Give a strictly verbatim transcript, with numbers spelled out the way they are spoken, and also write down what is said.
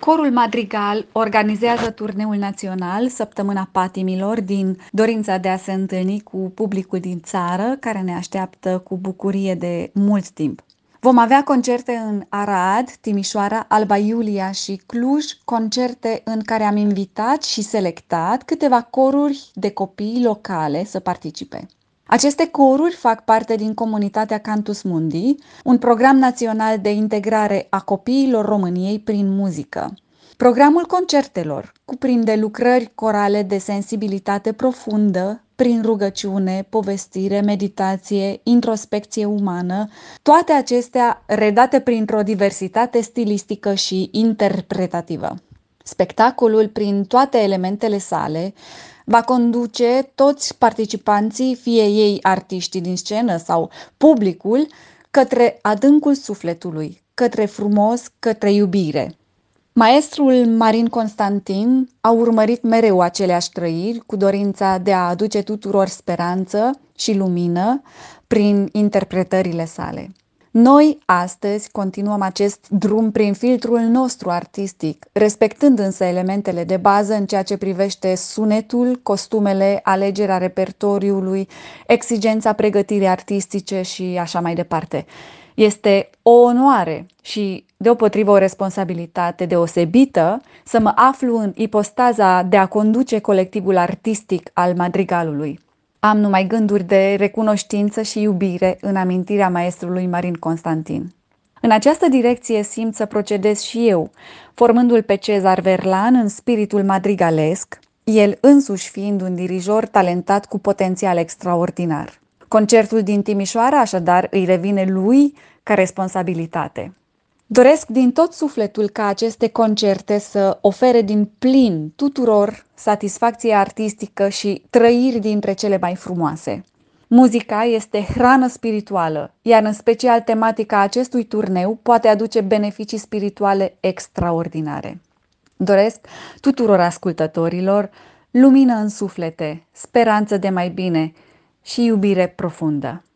Corul Madrigal organizează turneul național Săptămâna Patimilor din dorința de a se întâlni cu publicul din țară, care ne așteaptă cu bucurie de mult timp. Vom avea concerte în Arad, Timișoara, Alba Iulia și Cluj, concerte în care am invitat și selectat câteva coruri de copii locale să participe. Aceste coruri fac parte din comunitatea Cantus Mundi, un program național de integrare a copiilor României prin muzică. Programul concertelor cuprinde lucrări corale de sensibilitate profundă, prin rugăciune, povestire, meditație, introspecție umană, toate acestea redate printr-o diversitate stilistică și interpretativă. Spectacolul, prin toate elementele sale, va conduce toți participanții, fie ei artiștii din scenă sau publicul, către adâncul sufletului, către frumos, către iubire. Maestrul Marin Constantin a urmărit mereu aceleași trăiri, cu dorința de a aduce tuturor speranță și lumină prin interpretările sale. Noi, astăzi, continuăm acest drum prin filtrul nostru artistic, respectând însă elementele de bază în ceea ce privește sunetul, costumele, alegerea repertoriului, exigența pregătirii artistice și așa mai departe. Este o onoare și, deopotrivă, o responsabilitate deosebită să mă aflu în ipostaza de a conduce colectivul artistic al Madrigalului. Am numai gânduri de recunoștință și iubire în amintirea maestrului Marin Constantin. În această direcție simt să procedez și eu, formându-l pe Cezar Verlan în spiritul madrigalesc, el însuși fiind un dirijor talentat cu potențial extraordinar. Concertul din Timișoara, așadar, îi revine lui ca responsabilitate. Doresc din tot sufletul ca aceste concerte să ofere din plin tuturor satisfacție artistică și trăiri dintre cele mai frumoase. Muzica este hrană spirituală, iar în special tematica acestui turneu poate aduce beneficii spirituale extraordinare. Doresc tuturor ascultătorilor lumină în suflete, speranță de mai bine și iubire profundă.